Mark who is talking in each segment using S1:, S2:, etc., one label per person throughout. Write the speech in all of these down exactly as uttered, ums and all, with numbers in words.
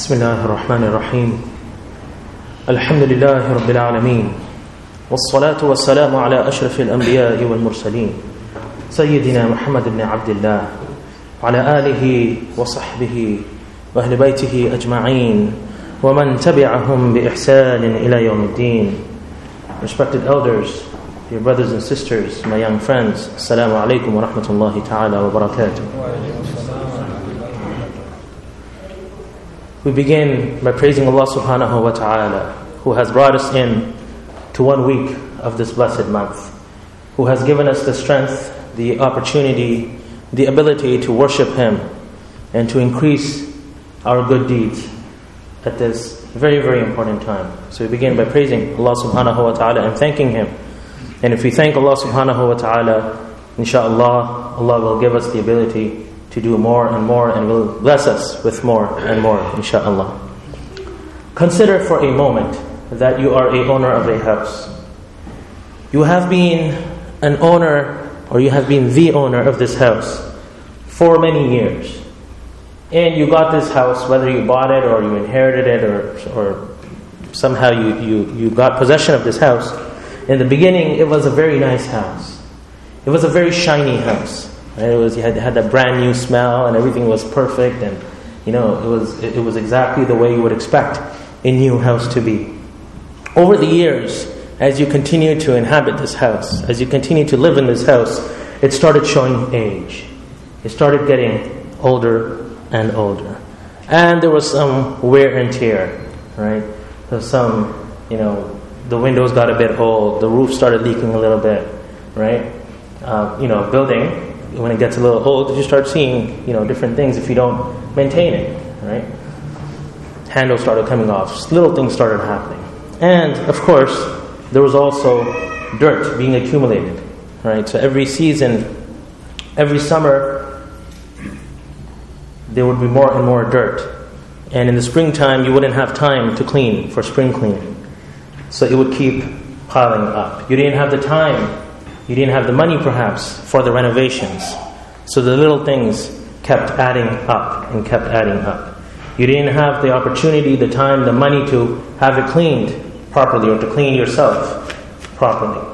S1: بسم الله الرحمن الرحيم الحمد لله رب العالمين والصلاة والسلام على أشرف الأنبياء والمرسلين سيدنا محمد بن عبد الله وعلى آله وصحبه وأهل بيته أجمعين ومن تبعهم بإحسان إلى يوم الدين. Respected elders, dear brothers and sisters, my young friends, Assalamu alaikum wa rahmatullahi ta'ala wa barakatuh. We begin by praising Allah subhanahu wa ta'ala, who has brought us in to one week of this blessed month, who has given us the strength, the opportunity, the ability to worship Him and to increase our good deeds at this very, very important time. So we begin by praising Allah subhanahu wa ta'ala and thanking Him. And if we thank Allah subhanahu wa ta'ala, inshaAllah, Allah will give us the ability to do more and more and will bless us with more and more, inshaAllah. Consider for a moment that you are a owner of a house. You have been an owner, or you have been the owner of this house for many years. And you got this house, whether you bought it or you inherited it or, or somehow you, you, you got possession of this house. In the beginning, it was a very nice house. It was a very shiny house. It was it had, had that brand new smell and everything was perfect, and you know it was it, it was exactly the way you would expect a new house to be. Over the years, as you continue to inhabit this house, as you continue to live in this house, it started showing age. It started getting older and older, and there was some wear and tear. Right, so some you know the windows got a bit old, the roof started leaking a little bit. Right, uh, you know building. When it gets a little old, you start seeing, you know, different things if you don't maintain it, right? Handles started coming off, little things started happening. And, of course, there was also dirt being accumulated, right? So every season, every summer, there would be more and more dirt. And in the springtime, you wouldn't have time to clean for spring cleaning. So it would keep piling up. You didn't have the time. You didn't have the money, perhaps, for the renovations. So the little things kept adding up and kept adding up. You didn't have the opportunity, the time, the money to have it cleaned properly or to clean yourself properly.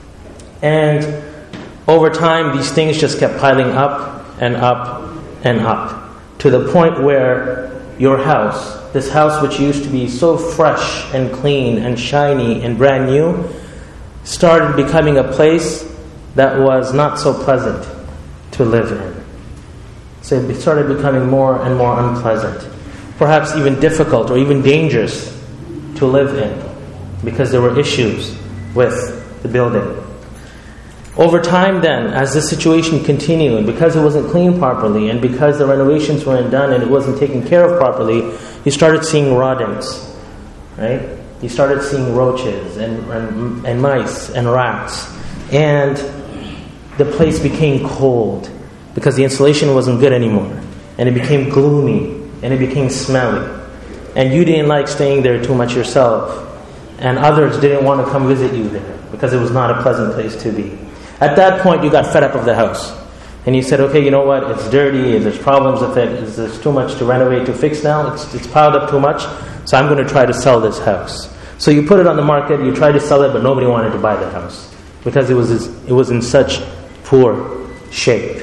S1: And over time, these things just kept piling up and up and up to the point where your house, this house which used to be so fresh and clean and shiny and brand new, started becoming a place that was not so pleasant to live in. So it started becoming more and more unpleasant, perhaps even difficult or even dangerous to live in because there were issues with the building. Over time then, as this situation continued, because it wasn't cleaned properly and because the renovations weren't done and it wasn't taken care of properly, you started seeing rodents, right? You started seeing roaches and, and, and mice and rats. And the place became cold because the insulation wasn't good anymore. And it became gloomy and it became smelly. And you didn't like staying there too much yourself. And others didn't want to come visit you there because it was not a pleasant place to be. At that point, you got fed up of the house. And you said, okay, you know what? It's dirty. There's problems with it. There's too much to renovate, to fix now. It's, it's piled up too much. So I'm going to try to sell this house. So you put it on the market, you tried to sell it, but nobody wanted to buy the house because it was it was in such poor shape.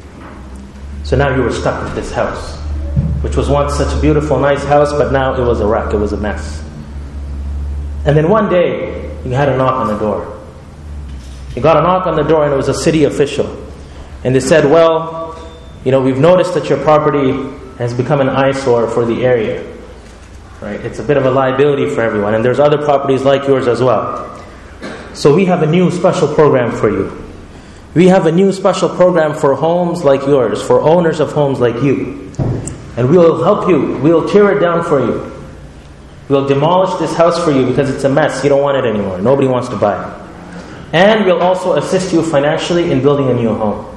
S1: So now you were stuck with this house, which was once such a beautiful, nice house, but now it was a wreck, it was a mess. And then one day, you had a knock on the door. You got a knock on the door and it was a city official. And they said, well, you know, we've noticed that your property has become an eyesore for the area. Right? It's a bit of a liability for everyone. And there's other properties like yours as well. So we have a new special program for you. We have a new special program for homes like yours, for owners of homes like you. And we will help you. We'll tear it down for you. We'll demolish this house for you because it's a mess. You don't want it anymore. Nobody wants to buy it. And we'll also assist you financially in building a new home.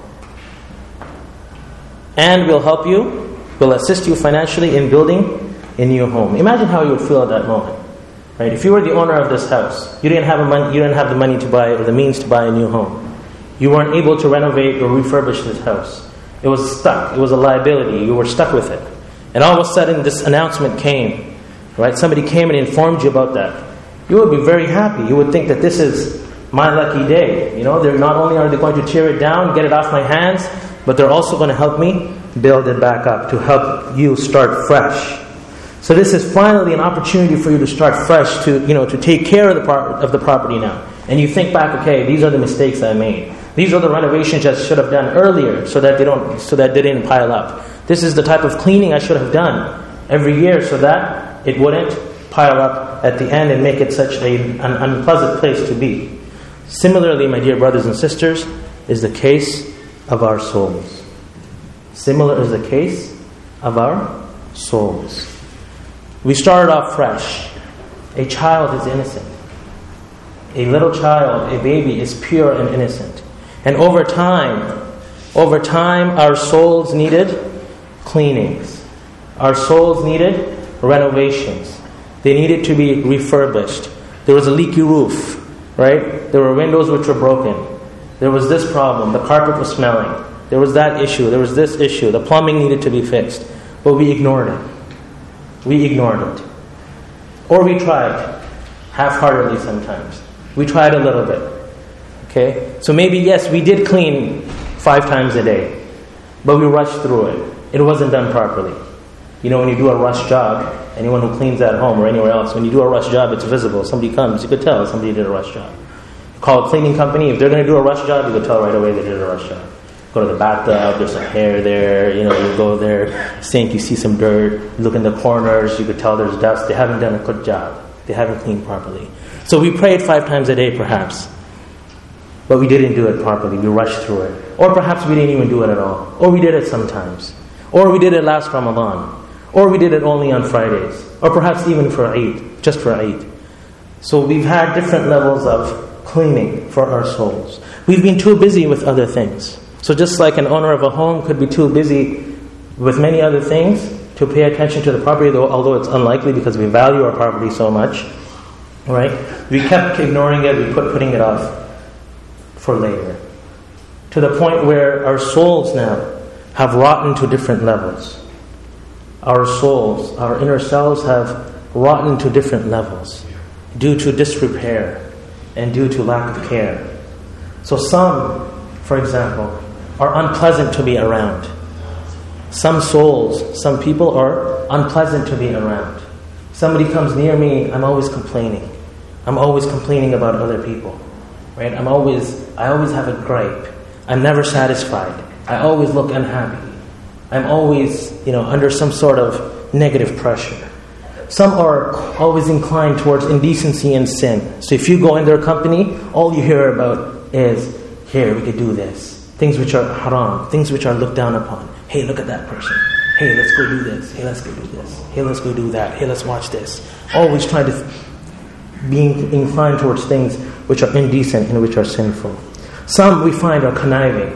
S1: And we'll help you. We'll assist you financially in building a new home. Imagine how you would feel at that moment, right? If you were the owner of this house, you didn't have a money, you didn't have the money to buy or the means to buy a new home. You weren't able to renovate or refurbish this house. It was stuck. It was a liability. You were stuck with it. and all of a sudden this announcement came, right? Somebody came and informed you about that. You would be very happy. You would think that this is my lucky day. You know, they're not only are they going to tear it down, get it off my hands, but they're also going to help me build it back up, to help you start fresh. So this is finally an opportunity for you to start fresh, to, you know, to take care of the pro- of the property now. And you think back, okay, these are the mistakes I made. These are the renovations I should have done earlier, so that they don't, so that they didn't pile up. This is the type of cleaning I should have done every year, so that it wouldn't pile up at the end and make it such a, an unpleasant place to be. Similarly, my dear brothers and sisters, is the case of our souls. Similar is the case of our souls. We started off fresh. A child is innocent. A little child, a baby, is pure and innocent. And over time, over time, our souls needed cleanings. Our souls needed renovations. They needed to be refurbished. There was a leaky roof, right? There were windows which were broken. There was this problem. The carpet was smelling. There was that issue. There was this issue. The plumbing needed to be fixed. But we ignored it. We ignored it. Or we tried, half-heartedly sometimes. We tried a little bit. Okay? So maybe, yes, we did clean five times a day. But we rushed through it. It wasn't done properly. You know, when you do a rush job, anyone who cleans at home or anywhere else, when you do a rush job, it's visible. Somebody comes, you could tell somebody did a rush job. Call a cleaning company. If they're going to do a rush job, you could tell right away they did a rush job. Go to the bathtub, there's some hair there, you know, you go there, sink, you see some dirt, you look in the corners, you could tell there's dust. They haven't done a good job. They haven't cleaned properly. So we prayed five times a day, perhaps. But we didn't do it properly. We rushed through it. Or perhaps we didn't even do it at all. Or we did it sometimes. Or we did it last Ramadan. Or we did it only on Fridays. Or perhaps even for Eid, just for Eid. So we've had different levels of cleaning for our souls. We've been too busy with other things. So just like an owner of a home could be too busy with many other things to pay attention to the property, though, although it's unlikely because we value our property so much, right? We kept ignoring it, we put putting it off for later. To the point where our souls now have rotten to different levels. Our souls, our inner selves have rotten to different levels due to disrepair and due to lack of care. So some, for example, are unpleasant to be around. Some souls, some people are unpleasant to be around. Somebody comes near me, I'm always complaining. I'm always complaining about other people. Right? I'm always, I always have a gripe. I'm never satisfied. I always look unhappy. I'm always, you know, under some sort of negative pressure. Some are always inclined towards indecency and sin. So if you go in their company, all you hear about is, here, we could do this. Things which are haram, things which are looked down upon. Hey, look at that person. Hey, let's go do this. Hey, let's go do this. Hey, let's go do that. Hey, let's watch this. Always trying to be inclined towards things which are indecent and which are sinful. Some we find are conniving.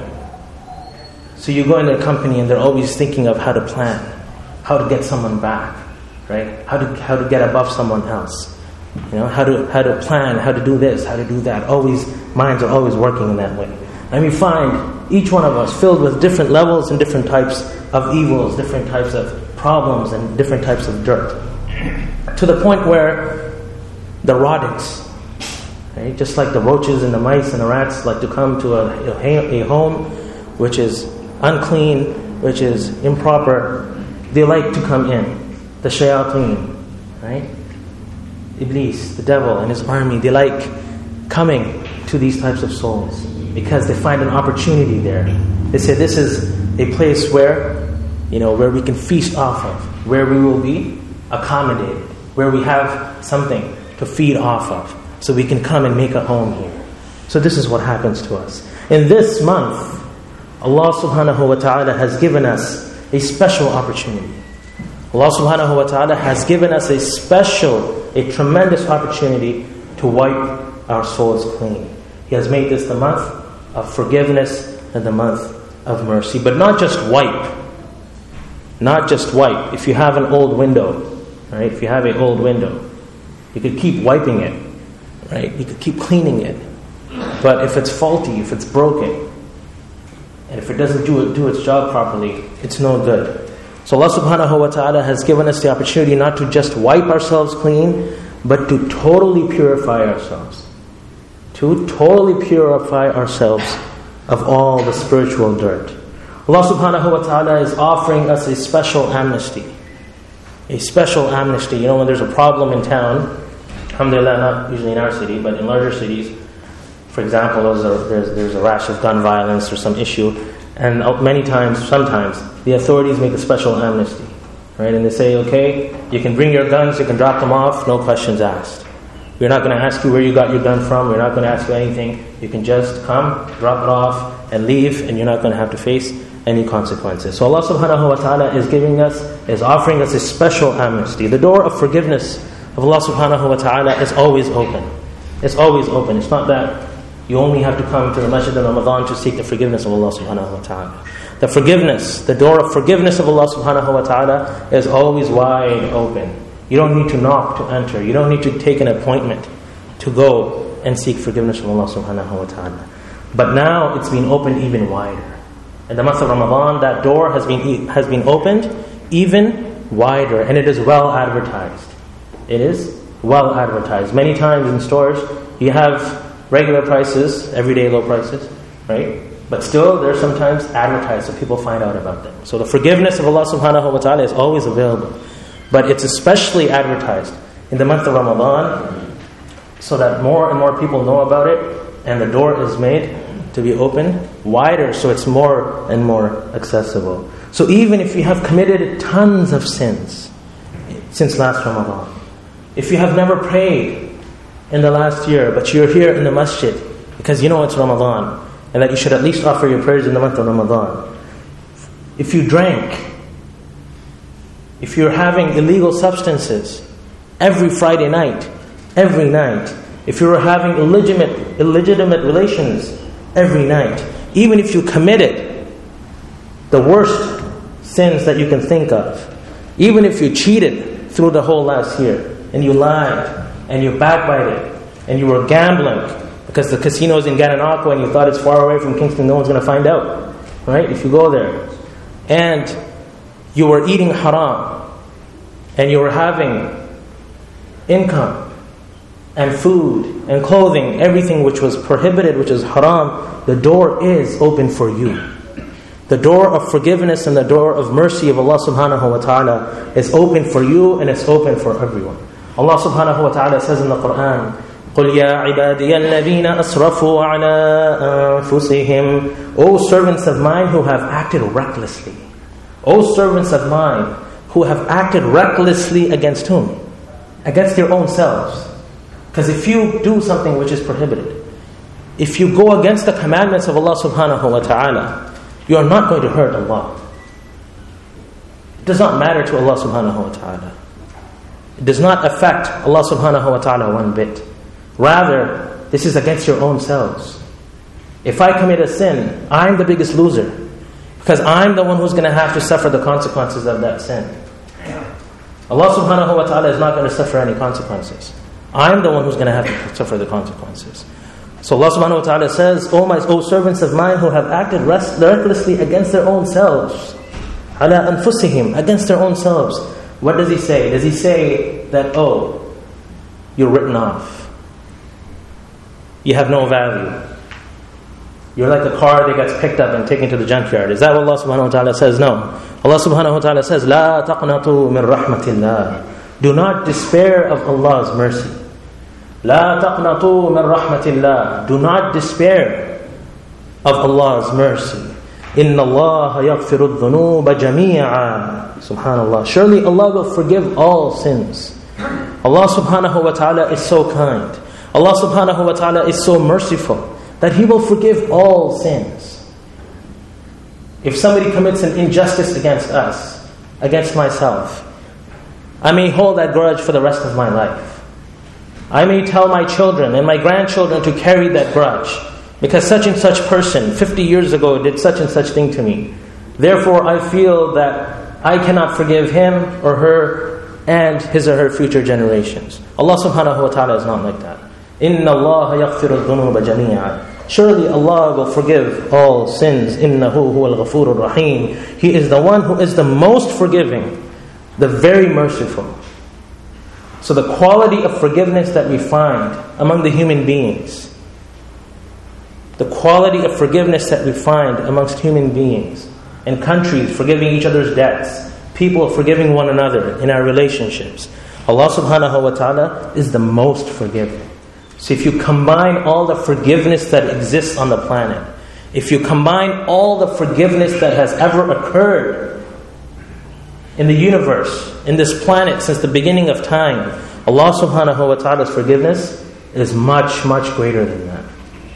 S1: So you go in their company and they're always thinking of how to plan, how to get someone back, right? How to how to get above someone else. You know, how to how to plan, how to do this, how to do that. Always, minds are always working in that way. And we find each one of us filled with different levels and different types of evils, different types of problems and different types of dirt. To the point where the rodents, right, just like the roaches and the mice and the rats like to come to a, a, a home which is unclean, which is improper, they like to come in. The shayateen, right? Iblis, the devil and his army, they like coming to these types of souls because they find an opportunity there. They say this is a place where, you know, where we can feast off of, where we will be accommodated, where we have something to feed off of, so we can come and make a home here. So this is what happens to us. In this month, Allah subhanahu wa ta'ala has given us a special opportunity. Allah subhanahu wa ta'ala has given us a special, a tremendous opportunity to wipe our souls clean. He has made this the month of forgiveness and the month of mercy. But not just wipe. Not just wipe. If you have an old window, right? If you have an old window, you could keep wiping it, right? You could keep cleaning it. But if it's faulty, if it's broken, and if it doesn't do it, do its job properly, it's no good. So Allah subhanahu wa ta'ala has given us the opportunity not to just wipe ourselves clean, but to totally purify ourselves. To totally purify ourselves of all the spiritual dirt. Allah subhanahu wa ta'ala is offering us a special amnesty. A special amnesty. You know, when there's a problem in town, alhamdulillah, not usually in our city, but in larger cities, for example, there's a, there's, there's a rash of gun violence or some issue, and many times, sometimes, the authorities make a special amnesty, right? And they say, okay, you can bring your guns, you can drop them off, no questions asked. We're not going to ask you where you got your gun from, we're not going to ask you anything. You can just come, drop it off, and leave, and you're not going to have to face any consequences. So Allah subhanahu wa ta'ala is giving us, is offering us a special amnesty. The door of forgiveness of Allah subhanahu wa ta'ala is always open. It's always open. It's not that you only have to come to the Masjid of Ramadan to seek the forgiveness of Allah subhanahu wa ta'ala. The forgiveness, the door of forgiveness of Allah subhanahu wa ta'ala is always wide open. You don't need to knock to enter. You don't need to take an appointment to go and seek forgiveness from Allah subhanahu wa ta'ala. But now it's been opened even wider. In the month of Ramadan, that door has been has been opened even wider, and it is well advertised. It is well advertised. Many times in stores, you have regular prices, everyday low prices, right? But still, they're sometimes advertised so people find out about them. So the forgiveness of Allah subhanahu wa ta'ala is always available. But it's especially advertised in the month of Ramadan so that more and more people know about it, and the door is made to be open wider, so it's more and more accessible. So even if you have committed tons of sins since last Ramadan, if you have never prayed in the last year, but you're here in the masjid because you know it's Ramadan, and that you should at least offer your prayers in the month of Ramadan. If you drank, if you're having illegal substances every Friday night, every night, if you're having illegitimate, illegitimate relations every night, even if you committed the worst sins that you can think of, even if you cheated through the whole last year, and you lied, and you backbited, and you were gambling, because the casino's in Gananoque and you thought it's far away from Kingston, no one's going to find out, right? If you go there. And you were eating haram, and you were having income, and food, and clothing, everything which was prohibited, which is haram, the door is open for you. The door of forgiveness and the door of mercy of Allah subhanahu wa ta'ala is open for you, and it's open for everyone. Allah subhanahu wa ta'ala says in the Quran, قُلْ يَا عِبَادِيَ الَّذِينَ أَسْرَفُوا عَلَىٰ أَنفُسِهِمْ O servants of mine who have acted recklessly. O servants of mine who have acted recklessly against whom? Against their own selves. Because if you do something which is prohibited, if you go against the commandments of Allah subhanahu wa ta'ala, you are not going to hurt Allah. It does not matter to Allah subhanahu wa ta'ala. It does not affect Allah subhanahu wa ta'ala one bit. Rather, this is against your own selves. If I commit a sin, I'm the biggest loser. Because I'm the one who's going to have to suffer the consequences of that sin. Allah subhanahu wa ta'ala is not going to suffer any consequences. I'm the one who's going to have to suffer the consequences. So Allah subhanahu wa ta'ala says, O my O servants of mine who have acted recklessly against their own selves, ala anfusihim, against their own selves. What does He say? Does He say that, oh, you're written off, you have no value, you're like a car that gets picked up and taken to the junkyard? Is that what Allah subhanahu wa ta'ala says? No. Allah subhanahu wa ta'ala says, La taqnatu min rahmatillah. Do not despair of Allah's mercy. La taqnatu min rahmatillah. Do not despair of Allah's mercy. Inna Allah yaghfiru dhunuba jami'a. Subhanallah. Surely Allah will forgive all sins. Allah subhanahu wa ta'ala is so kind. Allah subhanahu wa ta'ala is so merciful that He will forgive all sins. If somebody commits an injustice against us, against myself, I may hold that grudge for the rest of my life. I may tell my children and my grandchildren to carry that grudge because such and such person fifty years ago did such and such thing to me. Therefore, I feel that I cannot forgive him or her and his or her future generations. Allah subhanahu wa ta'ala is not like that. Inna Allah yaghfiru dhunuba jami'a. Surely Allah will forgive all sins. إِنَّهُ هُوَ الْغَفُورُ الرَّحِيمُ. He is the one who is the most forgiving, the very merciful. So the quality of forgiveness that we find among the human beings, the quality of forgiveness that we find amongst human beings, in countries forgiving each other's debts, people forgiving one another in our relationships, Allah subhanahu wa ta'ala is the most forgiving. So if you combine all the forgiveness that exists on the planet, if you combine all the forgiveness that has ever occurred in the universe, in this planet since the beginning of time, Allah subhanahu wa ta'ala's forgiveness is much, much greater than that.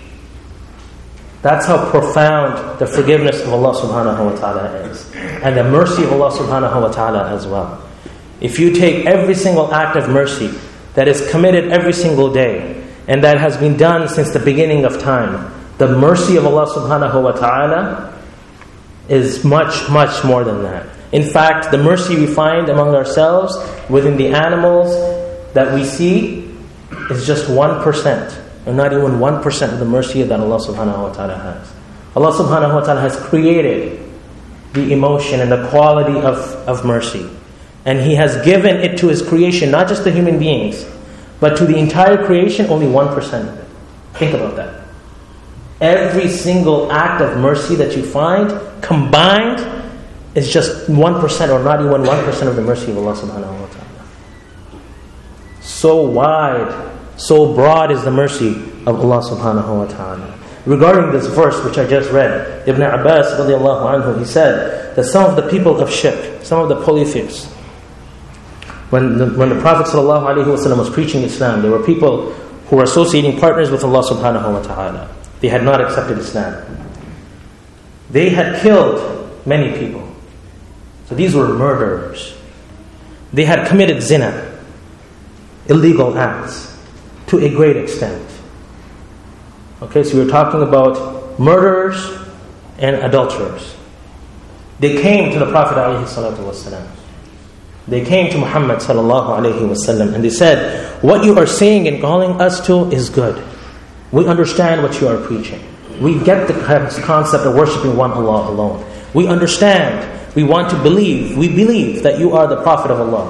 S1: That's how profound the forgiveness of Allah subhanahu wa ta'ala is. And the mercy of Allah subhanahu wa ta'ala as well. If you take every single act of mercy that is committed every single day, and that has been done since the beginning of time, the mercy of Allah subhanahu wa ta'ala is much, much more than that. In fact, the mercy we find among ourselves, within the animals that we see, is just one percent. Or not even one percent of the mercy that Allah subhanahu wa ta'ala has. Allah subhanahu wa ta'ala has created the emotion and the quality of, of mercy. And He has given it to His creation, not just the human beings, but to the entire creation, only one percent of it. Think about that. Every single act of mercy that you find combined is just one percent or not even one percent of the mercy of Allah subhanahu wa ta'ala. So wide, so broad is the mercy of Allah subhanahu wa ta'ala. Regarding this verse which I just read, Ibn Abbas radiallahu anhu, he said that some of the people of shirk, some of the polytheists, When the, when the Prophet ﷺ was preaching Islam, there were people who were associating partners with Allah subhanahu wa ta'ala. They had not accepted Islam. They had killed many people. So these were murderers. They had committed zina, illegal acts, to a great extent. Okay, so we're talking about murderers and adulterers. They came to the Prophet ﷺ. They came to Muhammad sallallahu alayhi wasallam and they said, what you are saying and calling us to is good. We understand what you are preaching. We get the concept of worshiping one Allah alone. We understand. We want to believe. We believe that you are the Prophet of Allah.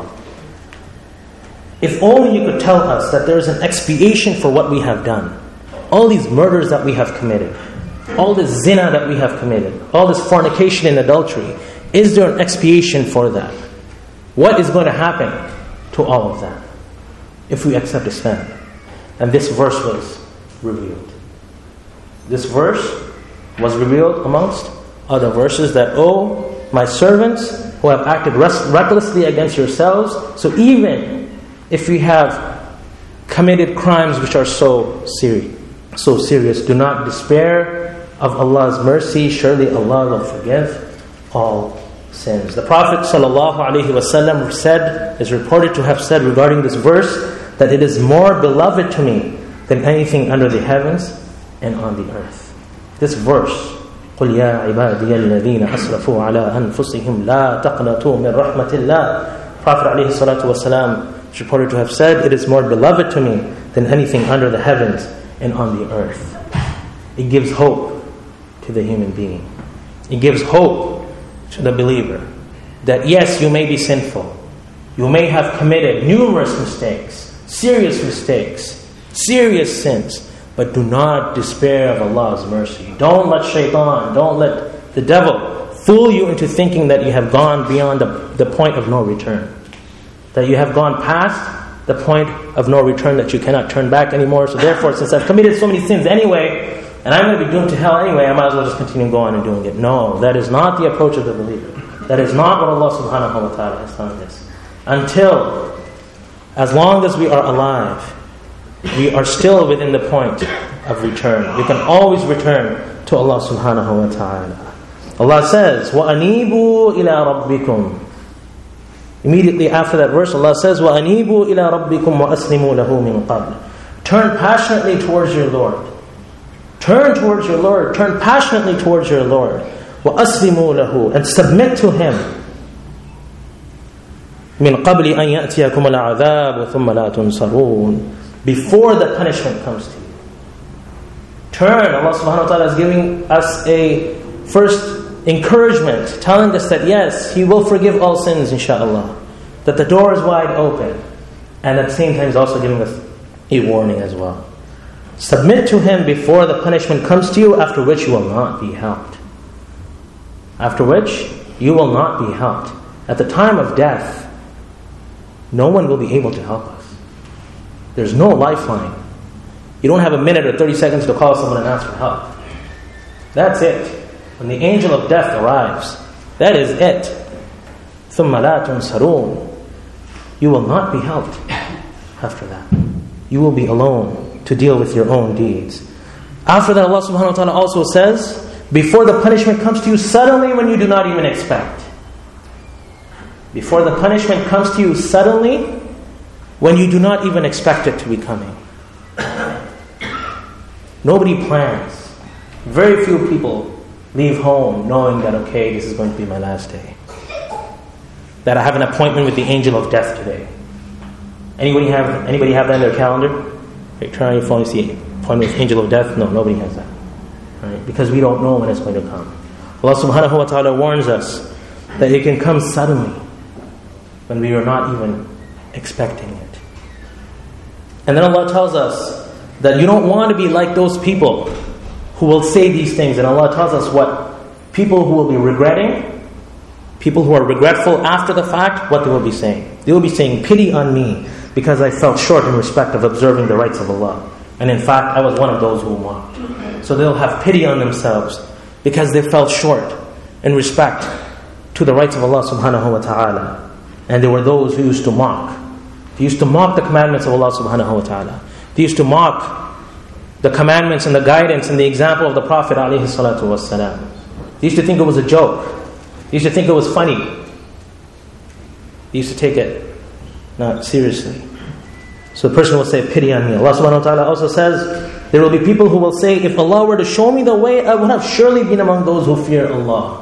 S1: If only you could tell us that there is an expiation for what we have done. All these murders that we have committed, all this zina that we have committed, all this fornication and adultery, is there an expiation for that? What is going to happen to all of that if we accept Islam? And this verse was revealed. This verse was revealed amongst other verses that, oh, my servants who have acted recklessly against yourselves, so even if we have committed crimes which are so serious, so serious, do not despair of Allah's mercy. Surely Allah will forgive all sins. The Prophet ﷺ said, is reported to have said regarding this verse, that it is more beloved to me than anything under the heavens and on the earth. This verse, قُلْ يَا عِبَادِيَ الَّذِينَ أَسْرَفُوا عَلَىٰ أَنفُسِهِمْ لَا تَقْنَطُوا مِنْ رَحْمَةِ اللَّهِ. Prophet ﷺ is reported to have said, it is more beloved to me than anything under the heavens and on the earth. It gives hope to the human being. It gives hope to the believer that yes, you may be sinful. You may have committed numerous mistakes, serious mistakes, serious sins, but do not despair of Allah's mercy. Don't let shaitan, don't let the devil fool you into thinking that you have gone beyond the, the point of no return. That you have gone past the point of no return, that you cannot turn back anymore. So therefore, since I've committed so many sins anyway, and I'm going to be doomed to hell anyway, I might as well just continue going and doing it. No, that is not the approach of the believer. That is not what Allah subhanahu wa ta'ala has done this. Until, as long as we are alive, we are still within the point of return. We can always return to Allah subhanahu wa ta'ala. Allah says, وَأَنِيبُوا إِلَىٰ رَبِّكُمْ. Immediately after that verse, Allah says, وَأَنِيبُوا إِلَىٰ رَبِّكُمْ وَأَسْلِمُوا لَهُ مِنْ قَبْلِ. Turn passionately towards your Lord. Turn towards your Lord. Turn passionately towards your Lord. وَأَسْلِمُوا لَهُ. And submit to Him. مِنْ قَبْلِ أَنْ يَأْتِيَكُمُ الْعَذَابُ ثُمَّ لَا تُنْصَرُونَ. Before the punishment comes to you. turn. Allah subhanahu wa ta'ala is giving us a first encouragement, telling us that yes, He will forgive all sins, inshaAllah. That the door is wide open. And at the same time, He's also giving us a warning as well. Submit to Him before the punishment comes to you, after which you will not be helped. After which you will not be helped. At the time of death, no one will be able to help us. There's no lifeline. You don't have a minute or thirty seconds to call someone and ask for help. That's it. When the angel of death arrives, that is it. ثُمَّ لَا تُنْصَرُونَ. You will not be helped after that. You will be alone to deal with your own deeds. After that, Allah subhanahu wa ta'ala also says, before the punishment comes to you suddenly when you do not even expect. Before the punishment comes to you suddenly when you do not even expect it to be coming. Nobody plans. Very few people leave home knowing that, okay, this is going to be my last day. That I have an appointment with the angel of death today. Anybody have anybody have that in their calendar? Right, turn on your phone, you see appointment with angel of death? No, nobody has that. Right? Because we don't know when it's going to come. Allah subhanahu wa ta'ala warns us that it can come suddenly when we are not even expecting it. And then Allah tells us that you don't want to be like those people who will say these things. And Allah tells us what people who will be regretting, people who are regretful after the fact, what they will be saying. They will be saying, pity on me because I felt short in respect of observing the rights of Allah. And in fact, I was one of those who mocked. So they'll have pity on themselves because they fell short in respect to the rights of Allah subhanahu wa ta'ala. And there were those who used to mock. They used to mock the commandments of Allah subhanahu wa ta'ala. They used to mock the commandments and the guidance and the example of the Prophet alayhi salatu wassalam. They used to think it was a joke. They used to think it was funny. They used to take it not seriously. So the person will say, pity on me. Allah subhanahu wa ta'ala also says, there will be people who will say, if Allah were to show me the way, I would have surely been among those who fear Allah.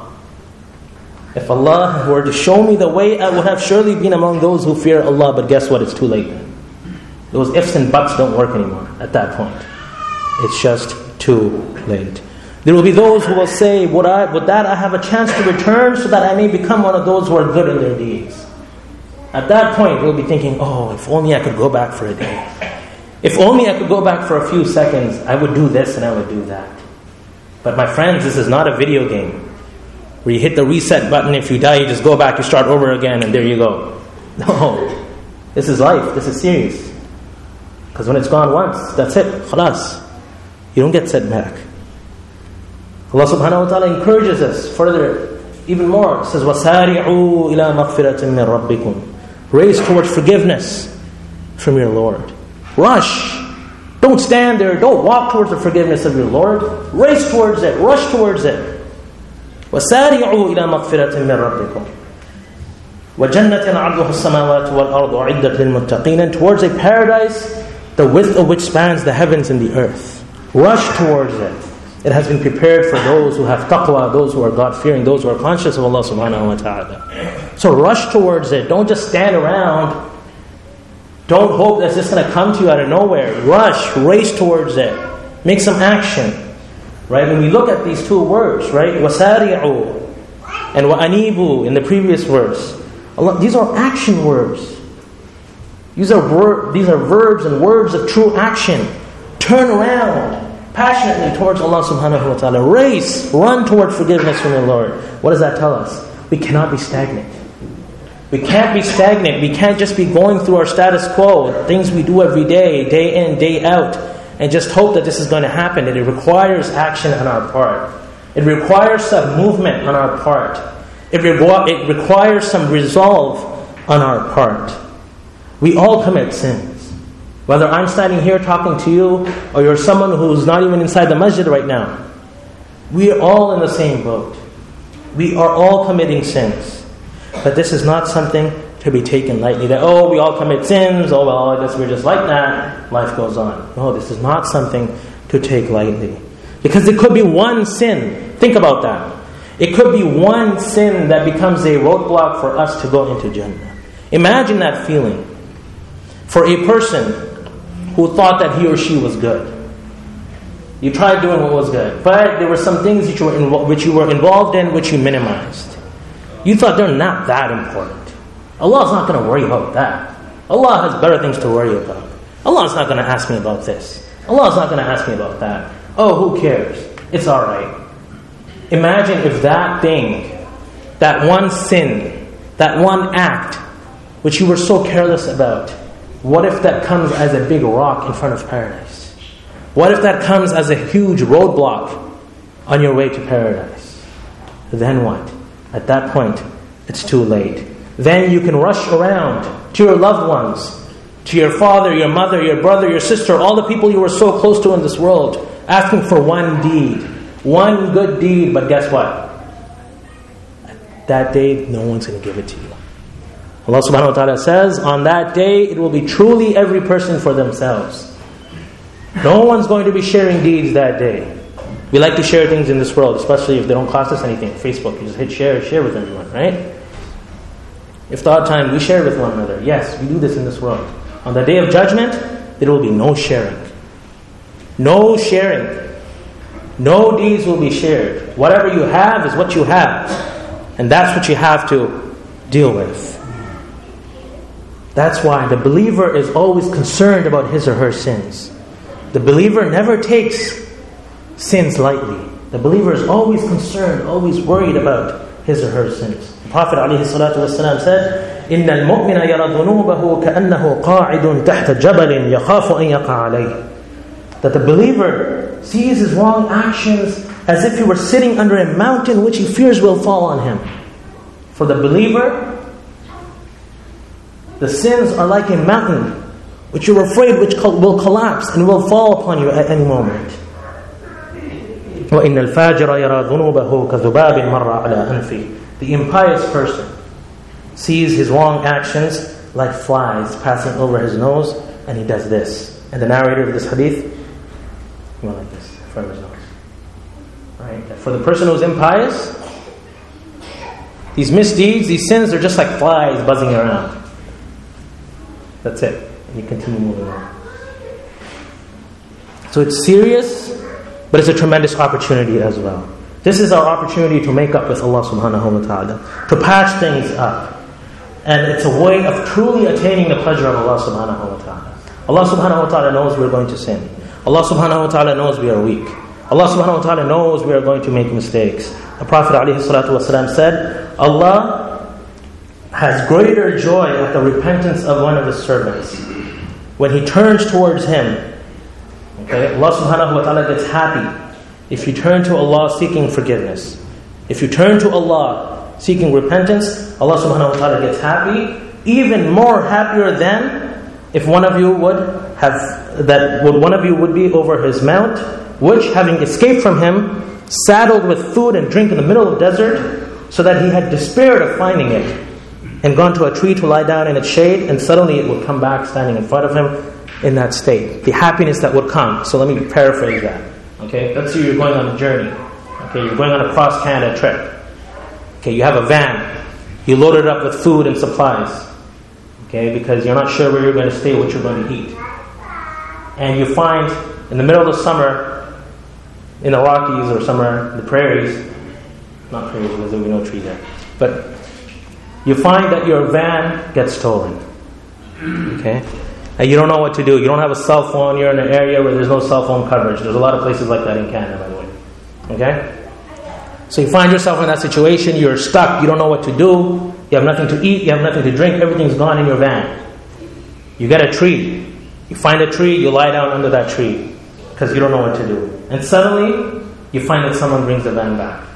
S1: If Allah were to show me the way, I would have surely been among those who fear Allah. But guess what? It's too late then. Those ifs and buts don't work anymore at that point. It's just too late. There will be those who will say, would, I, would that I have a chance to return so that I may become one of those who are good in their deeds. At that point, we'll be thinking, oh, if only I could go back for a day. If only I could go back for a few seconds, I would do this and I would do that. But my friends, this is not a video game where you hit the reset button. If you die, you just go back, you start over again, and there you go. No. This is life. This is serious. Because when it's gone once, that's it. Khalas. You don't get set back. Allah subhanahu wa ta'ala encourages us further, even more. It says, وَسَارِعُوا إِلَى مَغْفِرَةٍ مِّن رَبِّكُمْ. Race towards forgiveness from your Lord. Rush. Don't stand there. Don't walk towards the forgiveness of your Lord. Race towards it. Rush towards it. وَسَارِعُوا إِلَى مَغْفِرَةٍ مِّن رَبِّكُمْ وَجَنَّةٍ عَرْضُهَا السَّمَاوَاتُ وَالْأَرْضُ عِدَّةٍ لِلْمُتَّقِينَ. And towards a paradise, the width of which spans the heavens and the earth. Rush towards it. It has been prepared for those who have taqwa, those who are God-fearing, those who are conscious of Allah subhanahu wa ta'ala. So rush towards it. Don't just stand around. Don't hope that it's just going to come to you out of nowhere. Rush, race towards it. Make some action. Right? When we look at these two words, right? وَسَارِعُوا and وَأَنِيبُوا in the previous verse. Allah, these are action words. These are, ver- these are verbs and words of true action. Turn around passionately towards Allah subhanahu wa ta'ala. Race, run toward forgiveness from your Lord. What does that tell us? We cannot be stagnant. We can't be stagnant. We can't just be going through our status quo, things we do every day, day in, day out, and just hope that this is going to happen. And it requires action on our part. It requires some movement on our part. It, re- it requires some resolve on our part. We all commit sins. Whether I'm standing here talking to you, or you're someone who's not even inside the masjid right now. We are all in the same boat. We are all committing sins. But this is not something to be taken lightly. That, oh, we all commit sins. Oh, well, I guess we're just like that. Life goes on. No, this is not something to take lightly. Because it could be one sin. Think about that. It could be one sin that becomes a roadblock for us to go into Jannah. Imagine that feeling. For a person who thought that he or she was good. You tried doing what was good. But there were some things which you were, invo- which you were involved in which you minimized. You thought they're not that important. Allah's not going to worry about that. Allah has better things to worry about. Allah's not going to ask me about this. Allah's not going to ask me about that. Oh, who cares? It's alright. Imagine if that thing, that one sin, that one act, which you were so careless about, what if that comes as a big rock in front of paradise? What if that comes as a huge roadblock on your way to paradise? Then what? At that point, it's too late. Then you can rush around to your loved ones, to your father, your mother, your brother, your sister, all the people you were so close to in this world, asking for one deed, one good deed, but guess what? That day, no one's going to give it to you. Allah subhanahu wa ta'ala says, on that day, it will be truly every person for themselves. No one's going to be sharing deeds that day. We like to share things in this world, especially if they don't cost us anything. Facebook, you just hit share, share with everyone, right? If thought time, we share with one another. Yes, we do this in this world. On the day of judgment, there will be no sharing. No sharing. No deeds will be shared. Whatever you have is what you have. And that's what you have to deal with. That's why the believer is always concerned about his or her sins. The believer never takes sins lightly. The believer is always concerned, always worried about his or her sins. The Prophet ﷺ said, إِنَّ الْمُؤْمِنَ يَرَى ذُنُوبَهُ كَأَنَّهُ قَاعِدٌ تَحْتَ جَبَلٍ يَخَافُ أَنْ يَقَعَ عَلَيْهِ. That the believer sees his wrong actions as if he were sitting under a mountain which he fears will fall on him. For the believer, the sins are like a mountain which you're afraid which will collapse and will fall upon you at any moment. وَإِنَّ الْفَاجِرَ يَرَى ذُنُوبَهُ كَذُبَابٍ مَرَّ عَلَىٰ أَنْفِهِ. The impious person sees his wrong actions like flies passing over his nose, and he does this. And the narrator of this hadith, he went like this, in front of his nose. Right? For the person who's impious, these misdeeds, these sins, are just like flies buzzing around. That's it. And you continue moving on. So it's serious, but it's a tremendous opportunity as well. This is our opportunity to make up with Allah subhanahu wa ta'ala, to patch things up. And it's a way of truly attaining the pleasure of Allah subhanahu wa ta'ala. Allah subhanahu wa ta'ala knows we're going to sin. Allah subhanahu wa ta'ala knows we are weak. Allah subhanahu wa ta'ala knows we are going to make mistakes. The Prophet ﷺ said, Allah has greater joy at the repentance of one of His servants. When he turns towards Him, okay, Allah subhanahu wa ta'ala gets happy if you turn to Allah seeking forgiveness. If you turn to Allah seeking repentance, Allah subhanahu wa ta'ala gets happy, even more happier than if one of you would have, that would one of you would be over his mount, which, having escaped from him, saddled with food and drink in the middle of the desert, so that he had despaired of finding it, and gone to a tree to lie down in its shade, and suddenly it would come back standing in front of him in that state. The happiness that would come. So let me paraphrase that. Okay, let's say you're going on a journey. Okay, you're going on a cross-Canada trip. Okay, you have a van. You load it up with food and supplies. Okay, because you're not sure where you're going to stay, what you're going to eat. And you find, in the middle of the summer, in the Rockies or somewhere in the prairies, not prairies because there will be no tree there, but you find that your van gets stolen. Okay? And you don't know what to do. You don't have a cell phone. You're in an area where there's no cell phone coverage. There's a lot of places like that in Canada, by the way. Okay? So you find yourself in that situation. You're stuck. You don't know what to do. You have nothing to eat. You have nothing to drink. Everything's gone in your van. You get a tree. You find a tree. You lie down under that tree because you don't know what to do. And suddenly, you find that someone brings the van back.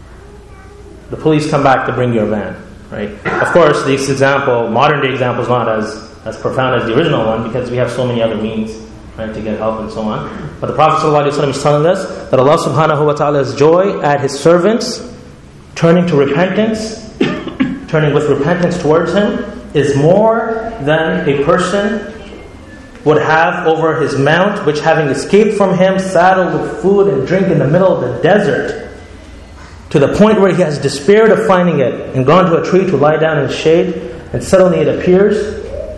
S1: The police come back to bring your van. Right? Of course, this example, modern day example, is not as as profound as the original one because we have so many other means, right, to get help and so on. But the Prophet ﷺ is telling us that Allah subhanahu wa ta'ala's joy at His servants turning to repentance, turning with repentance towards Him, is more than a person would have over his mount, which having escaped from him, saddled with food and drink in the middle of the desert, to the point where he has despaired of finding it and gone to a tree to lie down in the shade, and suddenly it appears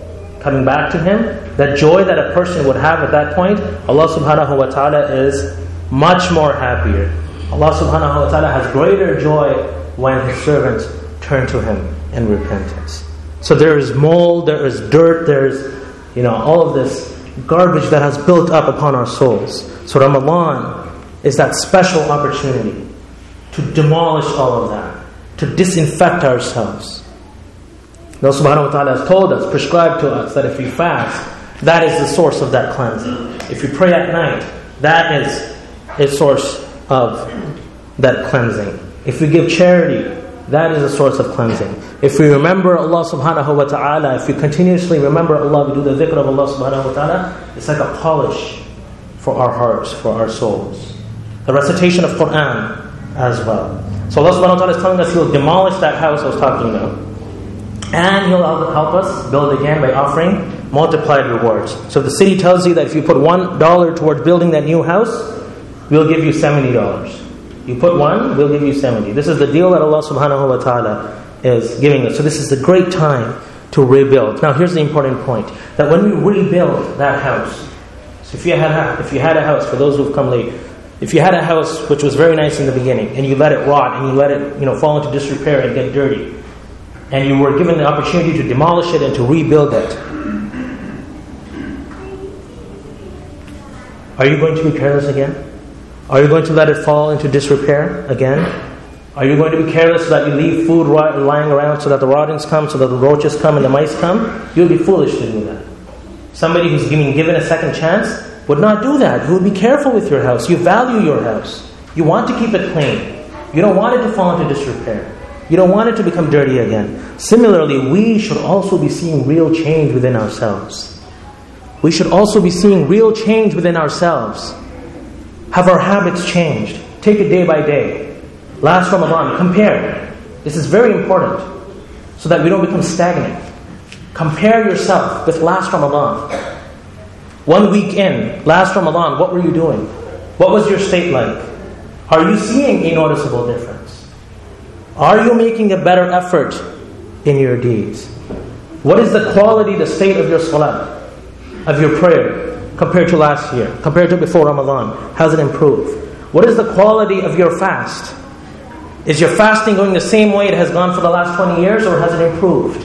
S1: coming back to him. That joy that a person would have at that point, Allah subhanahu wa ta'ala is much more happier. Allah subhanahu wa ta'ala has greater joy when His servants turn to Him in repentance. So there is mold, there is dirt, there is, you know, all of this garbage that has built up upon our souls. So Ramadan is that special opportunity to demolish all of that, to disinfect ourselves. Allah subhanahu wa ta'ala has told us, prescribed to us, that if we fast, that is the source of that cleansing. If we pray at night, that is a source of that cleansing. If we give charity, that is a source of cleansing. If we remember Allah subhanahu wa ta'ala, if we continuously remember Allah, we do the dhikr of Allah subhanahu wa ta'ala, it's like a polish for our hearts, for our souls. The recitation of Qur'an as well. So Allah subhanahu wa ta'ala is telling us He will demolish that house I was talking about. And He'll help us build again by offering multiplied rewards. So if the city tells you that if you put one dollar towards building that new house, we'll give you seventy dollars. You put one, we'll give you seventy. This is the deal that Allah subhanahu wa ta'ala is giving us. So this is the great time to rebuild. Now here's the important point. That when we rebuild that house, so if you had a, if you had a house, for those who've come late, if you had a house which was very nice in the beginning, and you let it rot, and you let it, you know, fall into disrepair and get dirty, and you were given the opportunity to demolish it and to rebuild it, are you going to be careless again? Are you going to let it fall into disrepair again? Are you going to be careless so that you leave food lying around so that the rodents come, so that the roaches come and the mice come? You'll be foolish to do that. Somebody who's being given a second chance would not do that. You would be careful with your house. You value your house. You want to keep it clean. You don't want it to fall into disrepair. You don't want it to become dirty again. Similarly, we should also be seeing real change within ourselves. We should also be seeing real change within ourselves. Have our habits changed? Take it day by day. Last Ramadan, compare. This is very important so that we don't become stagnant. Compare yourself with last Ramadan. One week in, last Ramadan, what were you doing? What was your state like? Are you seeing a noticeable difference? Are you making a better effort in your deeds? What is the quality, the state of your salah, of your prayer, compared to last year, compared to before Ramadan? Has it improved? What is the quality of your fast? Is your fasting going the same way it has gone for the last twenty years, or has it improved?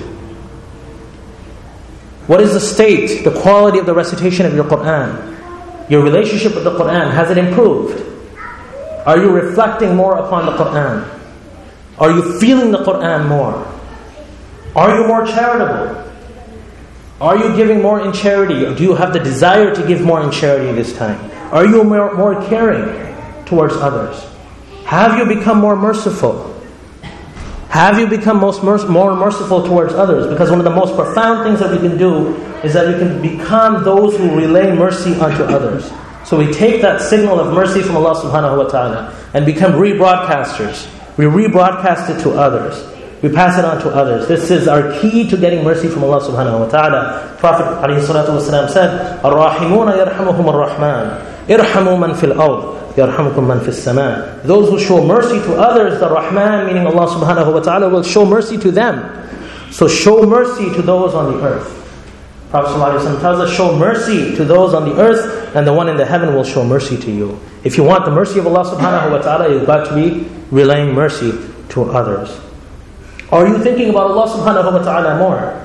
S1: What is the state, the quality of the recitation of your Qur'an? Your relationship with the Qur'an, has it improved? Are you reflecting more upon the Qur'an? Are you feeling the Qur'an more? Are you more charitable? Are you giving more in charity? Or do you have the desire to give more in charity this time? Are you more, more caring towards others? Have you become more merciful? Have you become most mer- more merciful towards others? Because one of the most profound things that we can do is that we can become those who relay mercy unto others. So we take that signal of mercy from Allah subhanahu wa ta'ala and become rebroadcasters. We rebroadcast it to others. We pass it on to others. This is our key to getting mercy from Allah subhanahu wa ta'ala. Prophet ﷺ said, "Ar-Rahimuna yarhamuhum ar-Rahman, irhamu man fil ard, yarhamukum man fis sama." Those who show mercy to others, the Rahman, meaning Allah subhanahu wa ta'ala, will show mercy to them. So show mercy to those on the earth. Prophet ﷺ tells us, show mercy to those on the earth, and the one in the heaven will show mercy to you. If you want the mercy of Allah subhanahu wa ta'ala, you've got to be relaying mercy to others. Are you thinking about Allah subhanahu wa ta'ala more?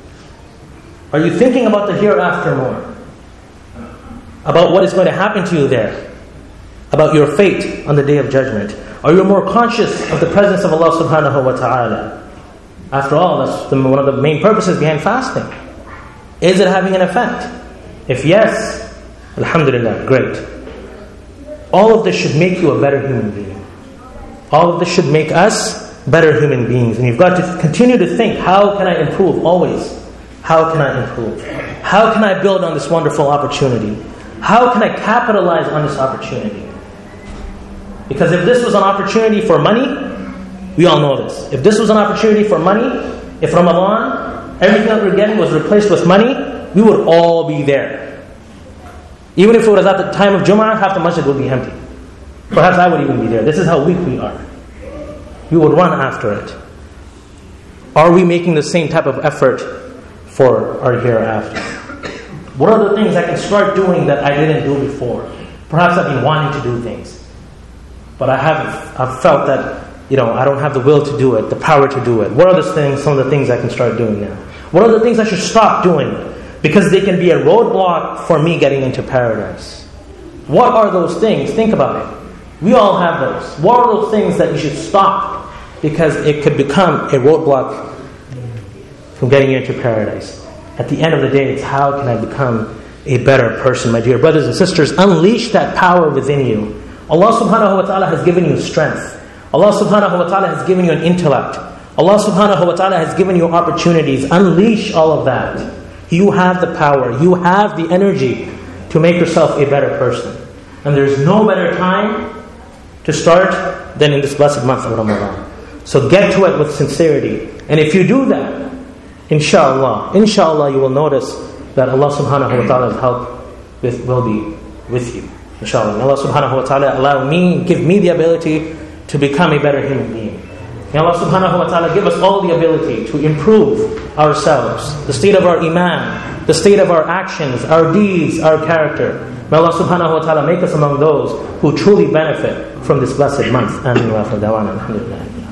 S1: Are you thinking about the hereafter more? About what is going to happen to you there? About your fate on the Day of Judgment? Are you more conscious of the presence of Allah subhanahu wa ta'ala? After all, that's the, one of the main purposes behind fasting. Is it having an effect? If yes, alhamdulillah, great. All of this should make you a better human being. All of this should make us better human beings. And you've got to continue to think, how can I improve? Always. How can I improve? How can I build on this wonderful opportunity? How can I capitalize on this opportunity? Because if this was an opportunity for money, we all know this. If this was an opportunity for money, if Ramadan, everything that we're getting was replaced with money, we would all be there. Even if it was at the time of Jum'ah, half the masjid would be empty. Perhaps I would even be there. This is how weak we are. We would run after it. Are we making the same type of effort for our hereafter? What are the things I can start doing that I didn't do before? Perhaps I've been wanting to do things, but I haven't. I've felt that, you know, I don't have the will to do it, the power to do it. What are the things, some of the things I can start doing now? What are the things I should stop doing? Because they can be a roadblock for me getting into paradise. What are those things? Think about it. We all have those. What are those things that you should stop? Because it could become a roadblock from getting you into paradise. At the end of the day, it's how can I become a better person? My dear brothers and sisters, unleash that power within you. Allah subhanahu wa ta'ala has given you strength. Allah subhanahu wa ta'ala has given you an intellect. Allah subhanahu wa ta'ala has given you opportunities. Unleash all of that. You have the power. You have the energy to make yourself a better person. And there's no better time to start than in this blessed month of Ramadan. So get to it with sincerity. And if you do that, inshallah, inshallah you will notice that Allah subhanahu wa ta'ala's help with, will be with you. Inshallah. Allah subhanahu wa ta'ala allow me, give me the ability to become a better human being. May Allah subhanahu wa ta'ala give us all the ability to improve ourselves, the state of our iman, the state of our actions, our deeds, our character. May Allah subhanahu wa ta'ala make us among those who truly benefit from this blessed month. Amin wa akhir da'wana. Alhamdulillah.